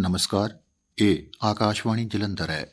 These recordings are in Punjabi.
नमस्कार, ये आकाशवाणी जलंधर है।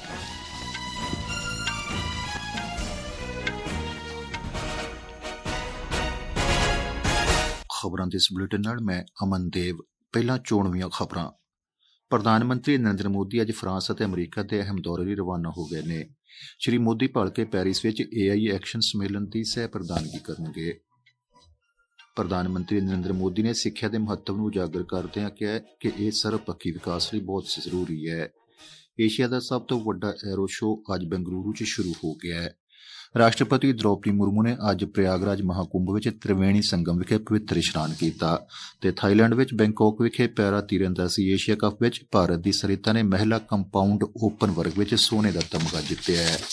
खबरां दे इस बुलेटिन नाल मैं अमन देव। पहला चोणवीआं खबरां। प्रधानमंत्री नरेंद्र मोदी अज फ्रांस ਅਤੇ अमरीका ਦੇ अहम दौरे ਲਈ रवाना हो गए ਨੇ। श्री मोदी भलके ਪੈਰਿਸ ਵਿੱਚ AI ਐਕਸ਼ਨ ਸੰਮੇਲਨ ਦੀ ਸਹਿ ਪ੍ਰਧਾਨਗੀ ਕਰਨਗੇ। ਪ੍ਰਧਾਨ ਮੰਤਰੀ ਨਰਿੰਦਰ ਮੋਦੀ ਨੇ ਸਿੱਖਿਆ ਦੇ ਮਹੱਤਵ ਨੂੰ ਉਜਾਗਰ ਕਰਦਿਆਂ ਕਿਹਾ ਕਿ ਇਹ ਸਰਬਪੱਖੀ ਵਿਕਾਸ ਲਈ ਬਹੁਤ ਜ਼ਰੂਰੀ ਹੈ। ਏਸ਼ੀਆ ਦਾ ਸਭ ਤੋਂ ਵੱਡਾ ਐਰੋ ਸ਼ੋਅ ਅੱਜ ਬੰਗਲੁਰੂ 'ਚ ਸ਼ੁਰੂ ਹੋ ਗਿਆ ਹੈ। ਰਾਸ਼ਟਰਪਤੀ ਦ੍ਰੌਪਦੀ ਮੁਰਮੂ ਨੇ ਅੱਜ ਪ੍ਰਯਾਗਰਾਜ ਮਹਾਕੁੰਭ ਵਿੱਚ ਤ੍ਰਿਵੇਣੀ ਸੰਗਮ ਵਿਖੇ ਪਵਿੱਤਰ ਇਸ਼ਨਾਨ ਕੀਤਾ ਤੇ ਥਾਈਲੈਂਡ ਵਿੱਚ ਬੈਂਕਾਕ ਵਿਖੇ ਪੈਰਾ ਤੀਰਅੰਦਾਜ਼ੀ ਏਸ਼ੀਆ ਕੱਪ ਵਿੱਚ ਭਾਰਤ ਦੀ ਸਰਿਤਾ ਨੇ ਮਹਿਲਾ ਕੰਪਾਊਂਡ ਓਪਨ ਵਰਗ ਵਿੱਚ ਸੋਨੇ ਦਾ ਤਮਗਾ ਜਿੱਤਿਆ ਹੈ।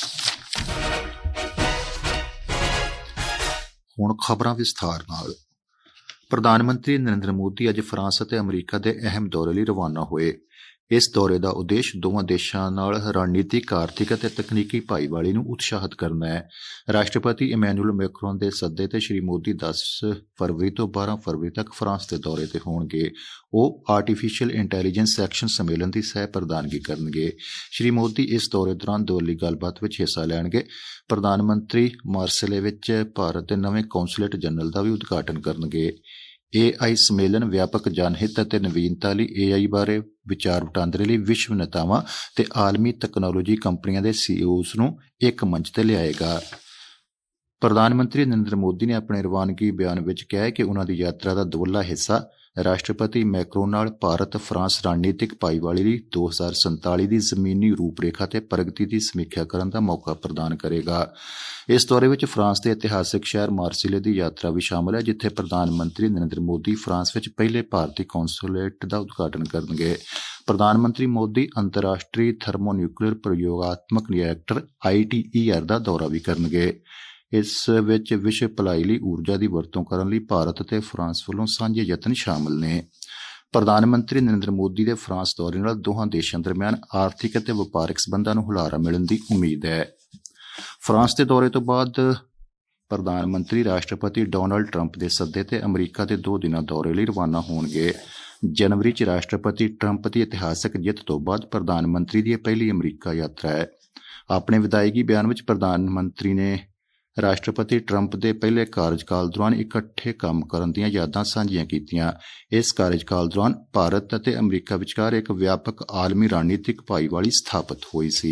ਹੁਣ ਖਬਰਾਂ ਵਿਸਥਾਰ ਨਾਲ। ਪ੍ਰਧਾਨ ਮੰਤਰੀ ਨਰਿੰਦਰ ਮੋਦੀ ਅੱਜ ਫਰਾਂਸ ਅਤੇ ਅਮਰੀਕਾ ਦੇ ਅਹਿਮ ਦੌਰੇ ਲਈ ਰਵਾਨਾ ਹੋਏ। ਇਸ ਦੌਰੇ ਦਾ ਉਦੇਸ਼ ਦੋਵਾਂ ਦੇਸ਼ਾਂ ਨਾਲ ਰਣਨੀਤਿਕ, ਆਰਥਿਕ ਅਤੇ ਤਕਨੀਕੀ ਭਾਈਵਾਲੀ ਨੂੰ ਉਤਸ਼ਾਹਿਤ ਕਰਨਾ ਹੈ। ਰਾਸ਼ਟਰਪਤੀ ਇਮੈਨੂਅਲ ਮੈਕਰੋਨ ਦੇ ਸੱਦੇ ਤੇ ਸ਼੍ਰੀ ਮੋਦੀ 10 ਫਰਵਰੀ ਤੋਂ 12 ਫਰਵਰੀ ਤੱਕ ਫਰਾਂਸ ਦੇ ਦੌਰੇ ਤੇ ਹੋਣਗੇ। ਉਹ ਆਰਟੀਫਿਸ਼ੀਅਲ ਇੰਟੈਲੀਜੈਂਸ ਐਕਸ਼ਨ ਸੰਮੇਲਨ ਦੀ ਸਹਿ ਪ੍ਰਧਾਨਗੀ ਕਰਨਗੇ। ਸ਼੍ਰੀ ਮੋਦੀ ਇਸ ਦੌਰੇ ਦੌਰਾਨ ਦੁਵੱਲੀ ਗੱਲਬਾਤ ਵਿੱਚ ਹਿੱਸਾ ਲੈਣਗੇ। ਪ੍ਰਧਾਨ ਮੰਤਰੀ ਮਾਰਸੇਲੇ ਵਿੱਚ ਭਾਰਤ ਦੇ ਨਵੇਂ ਕੌਂਸੂਲੇਟ ਜਨਰਲ ਦਾ ਵੀ ਉਦਘਾਟਨ ਕਰਨਗੇ। AI ਸੰਮੇਲਨ ਵਿਆਪਕ ਜਨਹਿਤ ਅਤੇ ਨਵੀਨਤਾ ਲਈ AI ਬਾਰੇ ਵਿਚਾਰ ਵਟਾਂਦਰੇ ਲਈ ਵਿਸ਼ਵ ਨੇਤਾਵਾਂ ਤੇ ਆਲਮੀ ਤਕਨਾਲੋਜੀ ਕੰਪਨੀਆਂ ਦੇ CEOs ਨੂੰ ਇੱਕ ਮੰਚ ਤੇ ਲਿਆਏਗਾ। ਪ੍ਰਧਾਨ ਮੰਤਰੀ ਨਰਿੰਦਰ ਮੋਦੀ ਨੇ ਆਪਣੇ ਰਵਾਨਗੀ ਬਿਆਨ ਵਿੱਚ ਕਿਹਾ ਕਿ ਉਨ੍ਹਾਂ ਦੀ ਯਾਤਰਾ ਦਾ ਦੁਵੱਲਾ ਹਿੱਸਾ ਰਾਸ਼ਟਰਪਤੀ ਮੈਕਰੋਨ ਨਾਲ ਭਾਰਤ ਫਰਾਂਸ ਰਣਨੀਤਿਕ ਭਾਈਵਾਲੀ ਲਈ 2047 ਦੀ ਜ਼ਮੀਨੀ ਰੂਪਰੇਖਾ ਤੇ ਪ੍ਰਗਤੀ ਦੀ ਸਮੀਖਿਆ ਕਰਨ ਦਾ ਮੌਕਾ ਪ੍ਰਦਾਨ ਕਰੇਗਾ। ਇਸ ਦੌਰੇ ਵਿੱਚ ਫਰਾਂਸ ਦੇ ਇਤਿਹਾਸਕ ਸ਼ਹਿਰ ਮਾਰਸੀਲੇ ਦੀ ਯਾਤਰਾ ਵੀ ਸ਼ਾਮਲ ਹੈ, ਜਿੱਥੇ ਪ੍ਰਧਾਨ ਮੰਤਰੀ ਨਰਿੰਦਰ ਮੋਦੀ ਫਰਾਂਸ ਵਿੱਚ ਪਹਿਲੇ ਭਾਰਤੀ ਕੌਂਸੂਲੇਟ ਦਾ ਉਦਘਾਟਨ ਕਰਨਗੇ। ਪ੍ਰਧਾਨ ਮੰਤਰੀ ਮੋਦੀ ਅੰਤਰਰਾਸ਼ਟਰੀ ਥਰਮੋਨਿਊਕਲੀਅਰ ਪ੍ਰਯੋਗਾਤਮਕ ਰਿਐਕਟਰ ITER ਦਾ ਦੌਰਾ ਵੀ ਕਰਨਗੇ। ਇਸ ਵਿੱਚ ਵਿਸ਼ਵ ਭਲਾਈ ਲਈ ਊਰਜਾ ਦੀ ਵਰਤੋਂ ਕਰਨ ਲਈ ਭਾਰਤ ਅਤੇ ਫਰਾਂਸ ਵੱਲੋਂ ਸਾਂਝੇ ਯਤਨ ਸ਼ਾਮਲ ਨੇ। ਪ੍ਰਧਾਨ ਮੰਤਰੀ ਨਰਿੰਦਰ ਮੋਦੀ ਦੇ ਫਰਾਂਸ ਦੌਰੇ ਨਾਲ ਦੋਹਾਂ ਦੇਸ਼ਾਂ ਦਰਮਿਆਨ ਆਰਥਿਕ ਅਤੇ ਵਪਾਰਕ ਸਬੰਧਾਂ ਨੂੰ ਹੁਲਾਰਾ ਮਿਲਣ ਦੀ ਉਮੀਦ ਹੈ। ਫਰਾਂਸ ਦੇ ਦੌਰੇ ਤੋਂ ਬਾਅਦ ਪ੍ਰਧਾਨ ਮੰਤਰੀ ਰਾਸ਼ਟਰਪਤੀ ਡੋਨਾਲਡ ਟਰੰਪ ਦੇ ਸੱਦੇ ਤੇ ਅਮਰੀਕਾ ਦੇ 2 ਦਿਨਾਂ ਦੌਰੇ ਲਈ ਰਵਾਨਾ ਹੋਣਗੇ। ਜਨਵਰੀ 'ਚ ਰਾਸ਼ਟਰਪਤੀ ਟਰੰਪ ਦੀ ਇਤਿਹਾਸਕ ਜਿੱਤ ਤੋਂ ਬਾਅਦ ਪ੍ਰਧਾਨ ਮੰਤਰੀ ਦੀ ਇਹ ਪਹਿਲੀ ਅਮਰੀਕਾ ਯਾਤਰਾ ਹੈ। ਆਪਣੇ ਵਿਦਾਇਗੀ ਬਿਆਨ ਵਿੱਚ ਪ੍ਰਧਾਨ ਮੰਤਰੀ ਨੇ ਰਾਸ਼ਟਰਪਤੀ ਟਰੰਪ ਦੇ ਪਹਿਲੇ ਕਾਰਜਕਾਲ ਦੌਰਾਨ ਇਕੱਠੇ ਕੰਮ ਕਰਨ ਦੀਆਂ ਯਾਦਾਂ ਸਾਂਝੀਆਂ ਕੀਤੀਆਂ। ਇਸ ਕਾਰਜਕਾਲ ਦੌਰਾਨ ਭਾਰਤ ਅਤੇ ਅਮਰੀਕਾ ਵਿਚਕਾਰ ਇੱਕ ਵਿਆਪਕ ਆਲਮੀ ਰਣਨੀਤਿਕ ਭਾਈਵਾਲੀ ਸਥਾਪਿਤ ਹੋਈ ਸੀ।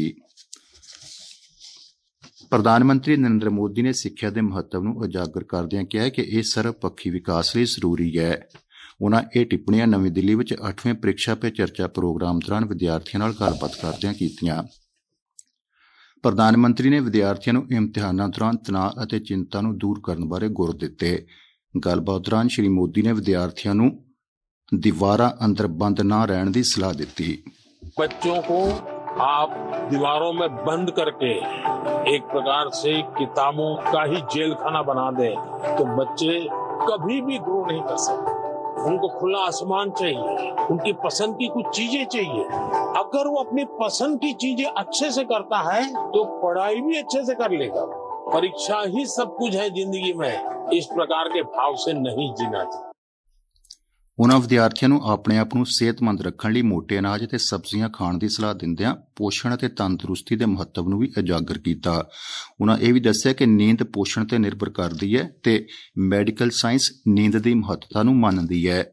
ਪ੍ਰਧਾਨ ਮੰਤਰੀ ਨਰਿੰਦਰ ਮੋਦੀ ਨੇ ਸਿੱਖਿਆ ਦੇ ਮਹੱਤਵ ਨੂੰ ਉਜਾਗਰ ਕਰਦਿਆਂ ਕਿਹਾ ਕਿ ਇਹ ਸਰਬਪੱਖੀ ਵਿਕਾਸ ਲਈ ਜ਼ਰੂਰੀ ਹੈ। ਉਨ੍ਹਾਂ ਇਹ ਟਿੱਪਣੀਆਂ ਨਵੀਂ ਦਿੱਲੀ ਵਿੱਚ 8ਵੇਂ ਪ੍ਰੀਖਿਆ ਪੇ ਚਰਚਾ ਪ੍ਰੋਗਰਾਮ ਦੌਰਾਨ ਵਿਦਿਆਰਥੀਆਂ ਨਾਲ ਗੱਲਬਾਤ ਕਰਦਿਆਂ ਕੀਤੀਆਂ। ਪ੍ਰਧਾਨ ਮੰਤਰੀ ਨੇ ਵਿਦਿਆਰਥੀਆਂ ਨੂੰ ਇਮਤਿਹਾਨਾਂ ਦੌਰਾਨ ਤਣਾਅ ਅਤੇ ਚਿੰਤਾ ਨੂੰ ਦੂਰ ਕਰਨ ਬਾਰੇ ਗੁਰ ਦਿੱਤੇ। ਗੱਲਬਾਤ ਦੌਰਾਨ ਸ਼੍ਰੀ ਮੋਦੀ ਨੇ ਵਿਦਿਆਰਥੀਆਂ ਨੂੰ ਦੀਵਾਰਾਂ ਅੰਦਰ ਬੰਦ ਨਾ ਰਹਿਣ ਦੀ ਸਲਾਹ ਦਿੱਤੀ। बच्चों को आप दीवारों में बंद करके एक प्रकार से किताबों का ही जेल खाना बना दें तो बच्चे कभी भी ग्रो नहीं कर सकते। उनको खुला आसमान चाहिए, उनकी पसंद की कुछ चीजें चाहिए। अगर वो अपनी पसंद की चीजें अच्छे से करता है तो पढ़ाई भी अच्छे से कर लेगा। परीक्षा ही सब कुछ है जिंदगी में, इस प्रकार के भाव से नहीं जीना चाहिए। ਉਨ੍ਹਾਂ ਵਿਦਿਆਰਥੀਆਂ ਨੂੰ ਆਪਣੇ ਆਪ ਨੂੰ ਸਿਹਤਮੰਦ ਰੱਖਣ ਲਈ ਮੋਟੇ ਅਨਾਜ ਅਤੇ ਸਬਜ਼ੀਆਂ ਖਾਣ ਦੀ ਸਲਾਹ ਦਿੰਦਿਆਂ ਪੋਸ਼ਣ ਅਤੇ ਤੰਦਰੁਸਤੀ ਦੇ ਮਹੱਤਵ ਨੂੰ ਵੀ ਉਜਾਗਰ ਕੀਤਾ। ਉਨ੍ਹਾਂ ਇਹ ਵੀ ਦੱਸਿਆ ਕਿ ਨੀਂਦ ਪੋਸ਼ਣ ਤੇ ਨਿਰਭਰ ਕਰਦੀ ਹੈ ਤੇ ਮੈਡੀਕਲ ਸਾਇੰਸ ਨੀਂਦ ਦੀ ਮਹੱਤਤਾ ਨੂੰ ਮੰਨਦੀ ਹੈ।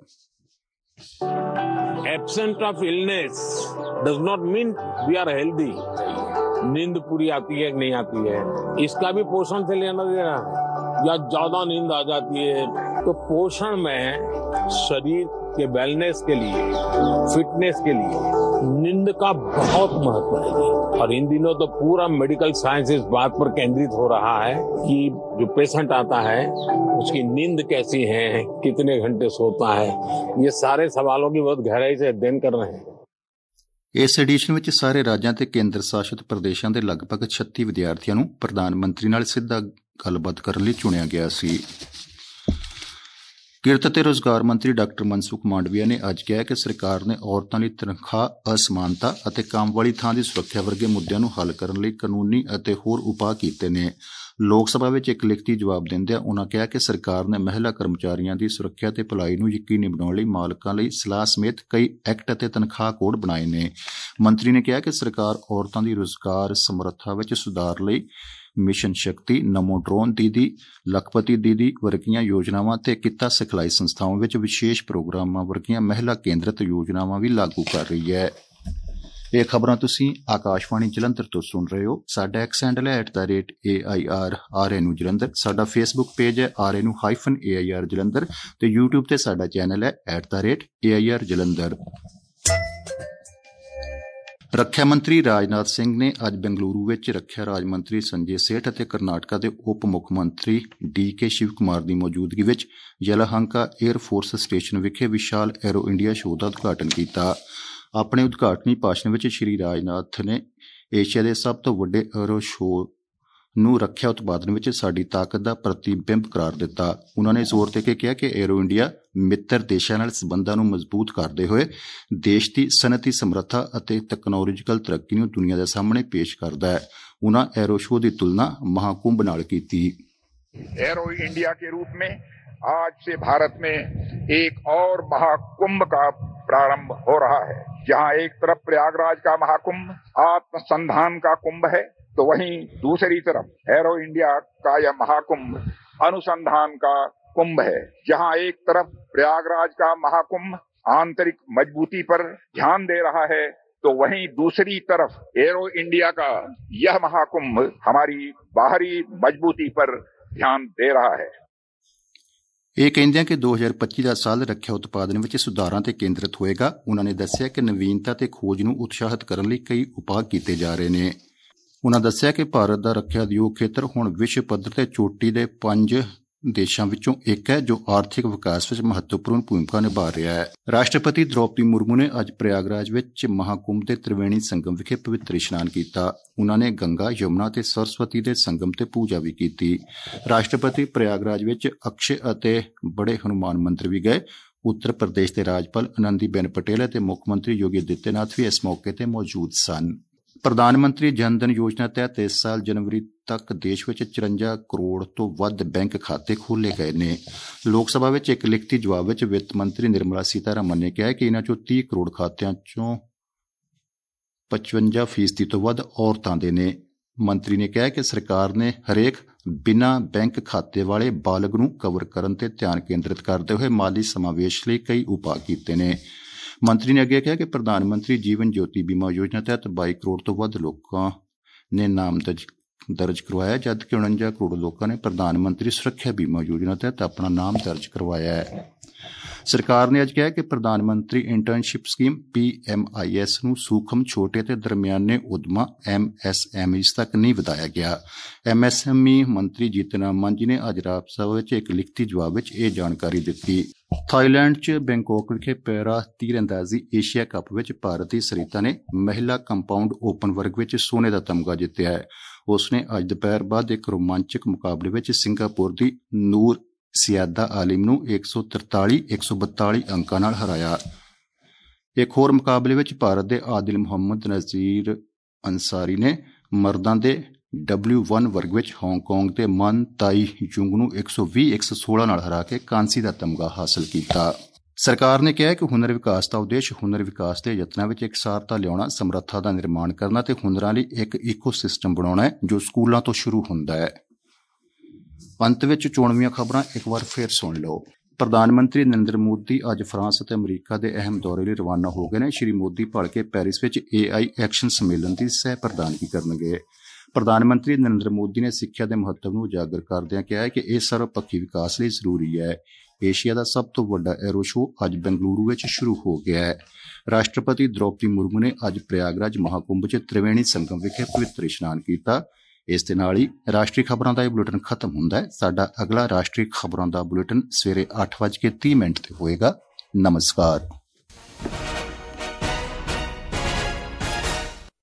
Absence of illness does not mean we are healthy. नींद पूरी आती है कि नहीं आती है, इसका भी पोषण से लेना देना, या ज्यादा नींद आ जाती है तो पोषण में शरीर के वेलनेस के लिए, फिटनेस के लिए नींद का बहुत महत्व है। और इन दिनों तो पूरा मेडिकल साइंस इस बात पर केंद्रित हो रहा है कि जो पेशेंट आता है उसकी नींद कैसी है, कितने घंटे सोता है, ये सारे सवालों की बहुत गहराई से अध्ययन कर रहे हैं। ਇਸ ਐਡੀਸ਼ਨ ਵਿੱਚ ਸਾਰੇ ਰਾਜਾਂ ਤੇ ਕੇਂਦਰ ਸ਼ਾਸਿਤ ਪ੍ਰਦੇਸ਼ਾਂ ਦੇ ਲਗਭਗ 36 ਵਿਦਿਆਰਥੀਆਂ ਨੂੰ ਪ੍ਰਧਾਨ ਮੰਤਰੀ ਨਾਲ ਸਿੱਧਾ ਗੱਲਬਾਤ ਕਰਨ ਲਈ ਚੁਣਿਆ ਗਿਆ ਸੀ। ਕਿਰਤ ਅਤੇ ਰੁਜ਼ਗਾਰ ਮੰਤਰੀ ਡਾਕਟਰ ਮਨਸੁਖ ਮਾਂਡਵੀਆ ਨੇ ਅੱਜ ਕਿਹਾ ਕਿ ਸਰਕਾਰ ਨੇ ਔਰਤਾਂ ਲਈ ਤਨਖਾਹ ਅਸਮਾਨਤਾ ਅਤੇ ਕੰਮ ਵਾਲੀ ਥਾਂ ਦੀ ਸੁਰੱਖਿਆ ਵਰਗੇ ਮੁੱਦਿਆਂ ਨੂੰ ਹੱਲ ਕਰਨ ਲਈ ਕਾਨੂੰਨੀ ਅਤੇ ਹੋਰ ਉਪਾਅ ਕੀਤੇ ਨੇ। ਲੋਕ ਸਭਾ ਵਿੱਚ ਇੱਕ ਲਿਖਤੀ ਜਵਾਬ ਦਿੰਦਿਆਂ ਉਨ੍ਹਾਂ ਕਿਹਾ ਕਿ ਸਰਕਾਰ ਨੇ ਮਹਿਲਾ ਕਰਮਚਾਰੀਆਂ ਦੀ ਸੁਰੱਖਿਆ ਤੇ ਭਲਾਈ ਨੂੰ ਯਕੀਨੀ ਬਣਾਉਣ ਲਈ ਮਾਲਕਾਂ ਲਈ ਸਲਾਹ ਸਮੇਤ ਕਈ ਐਕਟ ਅਤੇ ਤਨਖਾਹ ਕੋਡ ਬਣਾਏ ਨੇ। ਮੰਤਰੀ ਨੇ ਕਿਹਾ ਕਿ ਸਰਕਾਰ ਔਰਤਾਂ ਦੀ ਰੁਜ਼ਗਾਰ ਸਮਰੱਥਾ ਵਿੱਚ ਸੁਧਾਰ ਲਈ ਮਿਸ਼ਨ ਸ਼ਕਤੀ, ਨਮੋ ਡਰੋਨ ਦੀਦੀ, ਲੱਖਪਤੀ ਦੀਦੀ ਵਰਗੀਆਂ ਯੋਜਨਾਵਾਂ ਤੇ ਕਿੱਤਾ ਸਿਖਲਾਈ ਸੰਸਥਾਵਾਂ ਵਿੱਚ ਵਿਸ਼ੇਸ਼ ਪ੍ਰੋਗਰਾਮਾਂ ਵਰਗੀਆਂ ਮਹਿਲਾ ਕੇਂਦਰਿਤ ਯੋਜਨਾਵਾਂ ਵੀ ਲਾਗੂ ਕਰ ਰਹੀ ਹੈ। ਇਹ ਖਬਰਾਂ ਤੁਸੀਂ ਆਕਾਸ਼ਵਾਣੀ ਜਲੰਧਰ ਤੋਂ ਸੁਣ ਰਹੇ ਹੋ। ਸਾਡਾ ਐਕਸ ਹੈਂਡਲ ਹੈ @AIRRNU ਜਲੰਧਰ। ਸਾਡਾ ਫੇਸਬੁੱਕ ਪੇਜ ਹੈ RNU-AIR ਜਲੰਧਰ ਤੇ YouTube ਤੇ ਸਾਡਾ ਚੈਨਲ ਹੈ @AIR ਜਲੰਧਰ। ਰੱਖਿਆ ਮੰਤਰੀ ਰਾਜਨਾਥ ਸਿੰਘ ਨੇ ਅੱਜ ਬੰਗਲੁਰੂ ਵਿੱਚ ਰੱਖਿਆ ਰਾਜ ਮੰਤਰੀ ਸੰਜੇ ਸੇਠ ਅਤੇ ਕਰਨਾਟਕਾ ਦੇ ਉਪ ਮੁੱਖ ਮੰਤਰੀ DK ਸ਼ਿਵ ਕੁਮਾਰ ਦੀ ਮੌਜੂਦਗੀ ਵਿੱਚ ਯਲਹੰਕਾ ਏਅਰ ਫੋਰਸ ਸਟੇਸ਼ਨ ਵਿਖੇ ਵਿਸ਼ਾਲ ਏਰੋ ਇੰਡੀਆ ਸ਼ੋਅ ਦਾ ਉਦਘਾਟਨ ਕੀਤਾ। ਆਪਣੇ ਉਦਘਾਟਨੀ ਭਾਸ਼ਣ ਵਿੱਚ ਸ਼੍ਰੀ ਰਾਜਨਾਥ ਨੇ ਏਸ਼ੀਆ ਦੇ ਸਭ ਤੋਂ ਵੱਡੇ ਏਰੋ ਸ਼ੋਅ ਨੂੰ ਰੱਖਿਆ ਉਤਪਾਦਨ ਵਿੱਚ ਸਾਡੀ ਤਾਕਤ ਦਾ ਪ੍ਰਤੀਬਿੰਬ ਕਰਾਰ ਦਿੱਤਾ। ਉਨ੍ਹਾਂ ਨੇ ਜ਼ੋਰ ਦੇ ਕੇ ਕਿਹਾ ਕਿ ਏਰੋ ਇੰਡੀਆ ਮਿੱਤਰ ਦੇਸ਼ਾਂ ਨਾਲ ਸਬੰਧਾਂ ਨੂੰ ਮਜ਼ਬੂਤ ਕਰਦੇ ਹੋਏ ਦੇਸ਼ ਦੀ ਸਨਅਤੀ ਸਮਰੱਥਾ ਅਤੇ ਤਕਨਾਲੋਜੀਕਲ ਤਰੱਕੀ ਨੂੰ ਦੁਨੀਆ ਦੇ ਸਾਹਮਣੇ ਪੇਸ਼ ਕਰਦਾ ਹੈ। ਉਨ੍ਹਾਂ ਏਰੋ ਸ਼ੋਅ ਦੀ ਤੁਲਨਾ ਮਹਾਕੁੰਭ ਨਾਲ ਕੀਤੀ। एरो इंडिया के रूप में आज से भारत में एक और महाकुंभ का प्रारंभ हो रहा है, जहां एक तरफ प्रयागराज का महाकुंभ आत्मसंधान का कुंभ है, तो वहीं दूसरी तरफ एरो इंडिया का यह महाकुंभ अनुसंधान का कुंभ है, जहां एक तरफ प्रयागराज का महाकुंभ आंतरिक मजबूती पर ध्यान दे रहा है, तो वहीं दूसरी तरफ एरो इंडिया का यह महाकुंभ हमारी बाहरी मजबूती पर ध्यान दे रहा है। ਇਹ ਕਹਿੰਦੇ ਕਿ 2025 ਦਾ ਸਾਲ ਰੱਖਿਆ ਉਤਪਾਦਨ ਵਿੱਚ ਸੁਧਾਰਾਂ ਤੇ ਕੇਂਦਰਿਤ ਹੋਏਗਾ। ਉਨ੍ਹਾਂ ਨੇ ਦੱਸਿਆ ਕਿ ਨਵੀਨਤਾ ਤੇ ਖੋਜ ਨੂੰ ਉਤਸ਼ਾਹਿਤ ਕਰਨ ਲਈ ਕਈ ਉਪਾਅ ਕੀਤੇ ਜਾ ਰਹੇ ਨੇ। ਉਨ੍ਹਾਂ ਦੱਸਿਆ ਕਿ ਭਾਰਤ ਦਾ ਰੱਖਿਆ ਉਦਯੋਗ ਖੇਤਰ ਹੁਣ ਵਿਸ਼ਵ ਪੱਧਰ ਤੇ ਚੋਟੀ ਦੇ 5 ਦੇਸ਼ਾਂ ਵਿੱਚੋਂ ਇੱਕ ਹੈ ਜੋ ਆਰਥਿਕ ਵਿਕਾਸ ਵਿੱਚ ਮਹੱਤਵਪੂਰਨ ਭੂਮਿਕਾ ਨਿਭਾ ਰਿਹਾ ਹੈ। ਰਾਸ਼ਟਰਪਤੀ ਦ੍ਰੌਪਦੀ ਮੁਰਮੂ ਨੇ ਅੱਜ ਪ੍ਰਯਾਗਰਾਜ ਵਿੱਚ ਮਹਾਕੁੰਭ ਦੇ ਤ੍ਰਿਵੇਣੀ ਸੰਗਮ ਵਿਖੇ ਪਵਿੱਤਰ ਇਸ਼ਨਾਨ ਕੀਤਾ। ਉਨ੍ਹਾਂ ਨੇ ਗੰਗਾ, ਯਮੁਨਾ ਤੇ ਸਰਸਵਤੀ ਦੇ ਸੰਗਮ ਤੇ ਪੂਜਾ ਵੀ ਕੀਤੀ। ਰਾਸ਼ਟਰਪਤੀ ਪ੍ਰਯਾਗਰਾਜ ਵਿੱਚ ਅਕਸ਼ੇ ਅਤੇ ਬੜੇ ਹਨੂਮਾਨ ਮੰਦਿਰ ਵੀ ਗਏ। ਉੱਤਰ ਪ੍ਰਦੇਸ਼ ਦੇ ਰਾਜਪਾਲ ਆਨੰਦੀਬੇਨ ਪਟੇਲ ਅਤੇ ਮੁੱਖ ਮੰਤਰੀ ਯੋਗੀ ਆਦਿੱਤਿਆਨਾਥ ਵੀ ਇਸ ਮੌਕੇ ਤੇ ਮੌਜੂਦ ਸਨ। ਪ੍ਰਧਾਨ ਮੰਤਰੀ ਜਨ ਧਨ ਯੋਜਨਾ ਤਹਿਤ ਇਸ ਸਾਲ ਜਨਵਰੀ ਤੱਕ ਦੇਸ਼ ਵਿੱਚ 54 ਕਰੋੜ ਤੋਂ ਵੱਧ ਬੈਂਕ ਖਾਤੇ ਖੋਲ੍ਹੇ ਗਏ ਨੇ। ਲੋਕ ਸਭਾ ਵਿੱਚ ਇੱਕ ਲਿਖਤੀ ਜਵਾਬ ਵਿੱਚ ਵਿੱਤ ਮੰਤਰੀ ਨਿਰਮਲਾ ਸੀਤਾਰਮਨ ਨੇ ਕਿਹਾ ਕਿ ਇਨ੍ਹਾਂ ਚੋਂ 30 ਕਰੋੜ ਖਾਤਿਆਂ ਚੋਂ 55% ਤੋਂ ਵੱਧ ਔਰਤਾਂ ਦੇ ਨੇ। ਮੰਤਰੀ ਨੇ ਕਿਹਾ ਕਿ ਸਰਕਾਰ ਨੇ ਹਰੇਕ ਬਿਨਾਂ ਬੈਂਕ ਖਾਤੇ ਵਾਲੇ ਬਾਲਗ ਨੂੰ ਕਵਰ ਕਰਨ ਤੇ ਧਿਆਨ ਕੇਂਦਰਿਤ ਕਰਦੇ ਹੋਏ ਮਾਲੀ ਸਮਾਵੇਸ਼ ਲਈ ਕਈ ਉਪਾਅ ਕੀਤੇ ਨੇ। ਮੰਤਰੀ ਨੇ ਅੱਗੇ ਕਿਹਾ ਕਿ ਪ੍ਰਧਾਨ ਮੰਤਰੀ ਜੀਵਨ ਜੋਤੀ ਬੀਮਾ ਯੋਜਨਾ ਤਹਿਤ 22 ਕਰੋੜ ਤੋਂ ਵੱਧ ਲੋਕਾਂ ਨੇ ਨਾਮ ਦਰਜ ਕਰਵਾਇਆ, ਜਦਕਿ 49 ਕਰੋੜ ਲੋਕਾਂ ਨੇ ਪ੍ਰਧਾਨ ਮੰਤਰੀ ਸੁਰੱਖਿਆ ਬੀਮਾ ਯੋਜਨਾ ਤਹਿਤ ਆਪਣਾ ਨਾਮ ਦਰਜ ਕਰਵਾਇਆ ਹੈ। ਸਰਕਾਰ ਨੇ ਅੱਜ ਕਿਹਾ ਕਿ ਪ੍ਰਧਾਨ ਮੰਤਰੀ ਇੰਟਰਨਸ਼ਿਪ ਸਕੀਮ PMIS ਨੂੰ ਸੂਖਮ, ਛੋਟੇ ਤੇ ਦਰਮਿਆਨੇ ਉਦਮਾਂ MSMEs ਤੱਕ ਨਹੀਂ ਵਧਾਇਆ ਗਿਆ। MSME ਮੰਤਰੀ ਜੀਤਨ ਰਾਮ ਮਾਂਝੀ ਨੇ ਅੱਜ ਰਾਜ ਸਭਾ ਵਿੱਚ ਇੱਕ ਲਿਖਤੀ ਜਵਾਬ ਵਿੱਚ ਇਹ ਜਾਣਕਾਰੀ ਦਿੱਤੀ। ਥਾਈਲੈਂਡ 'ਚ ਬੈਂਕਾਕ ਵਿਖੇ ਪੈਰਾ ਤੀਰਅੰਦਾਜ਼ੀ ਏਸ਼ੀਆ ਕੱਪ ਵਿੱਚ ਭਾਰਤ ਦੀ ਸਰਿਤਾ ਨੇ ਮਹਿਲਾ ਕੰਪਾਊਂਡ ਓਪਨ ਵਰਗ ਵਿੱਚ ਸੋਨੇ ਦਾ ਤਮਗਾ ਜਿੱਤਿਆ ਹੈ। ਉਸ ਨੇ ਅੱਜ ਦੁਪਹਿਰ ਬਾਅਦ ਇੱਕ ਰੋਮਾਂਚਕ ਮੁਕਾਬਲੇ ਵਿੱਚ ਸਿੰਗਾਪੁਰ ਦੀ ਨੂਰ ਸਿਆਦਾ ਆਲਿਮ ਨੂੰ 143-142 ਅੰਕਾਂ ਨਾਲ ਹਰਾਇਆ। ਇੱਕ ਹੋਰ ਮੁਕਾਬਲੇ ਵਿੱਚ ਭਾਰਤ ਦੇ ਆਦਿਲ ਮੁਹੰਮਦ ਨਜ਼ੀਰ ਅੰਸਾਰੀ ਨੇ ਮਰਦਾਂ ਦੇ W1 ਵਰਗ ਵਿੱਚ ਹਾਂਗਕਾਂਗ ਦੇ ਮਨ ਤਾਈ ਜੁੰਗ ਨੂੰ 120-116 ਨਾਲ ਹਰਾ ਕੇ ਕਾਂਸੀ ਦਾ ਤਮਗਾ ਹਾਸਲ ਕੀਤਾ। ਸਰਕਾਰ ਨੇ ਕਿਹਾ ਕਿ ਹੁਨਰ ਵਿਕਾਸ ਦਾ ਉਦੇਸ਼ ਹੁਨਰ ਵਿਕਾਸ ਦੇ ਯਤਨਾਂ ਵਿੱਚ ਇਕਸਾਰਤਾ ਲਿਆਉਣਾ, ਸਮਰੱਥਾ ਦਾ ਨਿਰਮਾਣ ਕਰਨਾ ਤੇ ਹੁਨਰਾਂ ਲਈ ਇੱਕ ਈਕੋਸਿਸਟਮ ਬਣਾਉਣਾ ਹੈ ਜੋ ਸਕੂਲਾਂ ਤੋਂ ਸ਼ੁਰੂ ਹੁੰਦਾ ਹੈ। ਅੰਤ ਵਿੱਚ ਚੋਣਵੀਆਂ ਖਬਰਾਂ ਇੱਕ ਵਾਰ ਫਿਰ ਸੁਣ ਲਓ। ਪ੍ਰਧਾਨ ਮੰਤਰੀ ਨਰਿੰਦਰ ਮੋਦੀ ਅੱਜ ਫਰਾਂਸ ਅਤੇ ਅਮਰੀਕਾ ਦੇ ਅਹਿਮ ਦੌਰੇ ਲਈ ਰਵਾਨਾ ਹੋ ਗਏ ਨੇ। ਸ਼੍ਰੀ ਮੋਦੀ ਭਲਕੇ ਪੈਰਿਸ ਵਿੱਚ AI ਐਕਸ਼ਨ ਸੰਮੇਲਨ ਦੀ ਸਹਿ ਪ੍ਰਧਾਨਗੀ ਕਰਨਗੇ। ਪ੍ਰਧਾਨ ਮੰਤਰੀ ਨਰਿੰਦਰ ਮੋਦੀ ਨੇ ਸਿੱਖਿਆ ਦੇ ਮਹੱਤਵ ਨੂੰ ਉਜਾਗਰ ਕਰਦਿਆਂ ਕਿਹਾ ਕਿ ਇਹ ਸਰਵਪੱਖੀ ਵਿਕਾਸ ਲਈ ਜ਼ਰੂਰੀ ਹੈ। ਏਸ਼ੀਆ ਦਾ ਸਭ ਤੋਂ ਵੱਡਾ ਏਰੋ ਸ਼ੋਅ ਅੱਜ ਬੰਗਲੁਰੂ ਵਿੱਚ ਸ਼ੁਰੂ ਹੋ ਗਿਆ ਹੈ। ਰਾਸ਼ਟਰਪਤੀ ਦ੍ਰੌਪਦੀ ਮੁਰਮੂ ਨੇ ਅੱਜ ਪ੍ਰਯਾਗਰਾਜ ਮਹਾਕੁੰਭ 'ਚ ਤ੍ਰਿਵੇਣੀ ਸੰਗਮ ਵਿਖੇ ਪਵਿੱਤਰ ਇਸ਼ਨਾਨ ਕੀਤਾ। ਇਸ ਦੇ ਨਾਲ ਹੀ ਰਾਸ਼ਟਰੀ ਖਬਰਾਂ ਦਾ ਇਹ ਬੁਲੇਟਿਨ ਖਤਮ ਹੁੰਦਾ ਹੈ। ਸਾਡਾ ਅਗਲਾ ਰਾਸ਼ਟਰੀ ਖਬਰਾਂ ਦਾ ਬੁਲੇਟਿਨ ਸਵੇਰੇ 8:30 ਤੇ ਹੋਏਗਾ। ਨਮਸਕਾਰ।